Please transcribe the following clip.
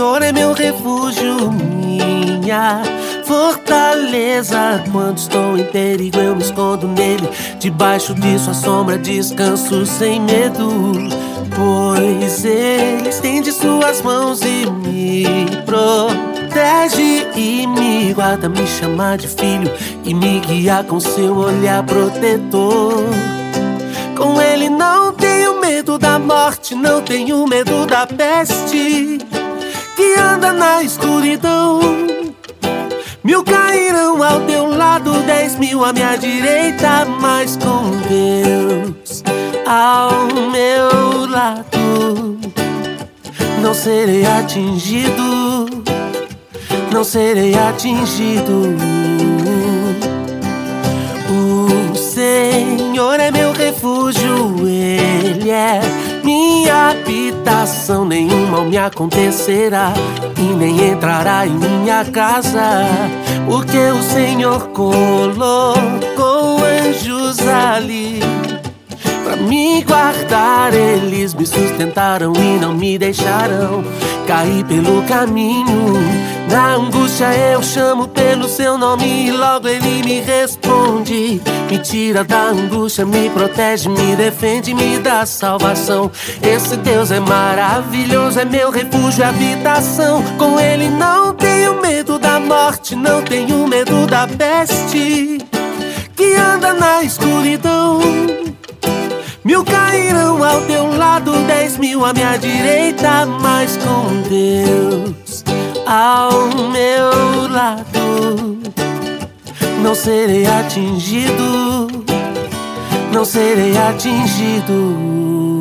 Senhor é meu refúgio, minha fortaleza. Quando estou em perigo eu me escondo nele, debaixo de sua sombra descanso sem medo. Pois ele estende suas mãos e me protege e me guarda, me chama de filho e me guia com seu olhar protetor. Com ele não tenho medo da morte, não tenho medo da peste que anda na escuridão. 1000 cairão ao teu lado, 10.000 à minha direita, mas com Deus ao meu lado não serei atingido, não serei atingido. O Senhor é meu refúgio, Ele é minha habitação. Nenhum mal me acontecerá e nem entrará em minha casa, porque o Senhor colocou anjos ali pra me guardar. Eles me sustentaram e não me deixarão cair pelo caminho. Na angústia eu chamo pelo seu nome e logo ele me responde. Me tira da angústia, me protege, me defende, me dá salvação. Esse Deus é maravilhoso, é meu refúgio e habitação. Com ele não tenho medo da morte, não tenho medo da peste que anda na escuridão. 1000 cairão ao teu lado, 10.000 à minha direita, mas com Deus ao meu lado não serei atingido, não serei atingido.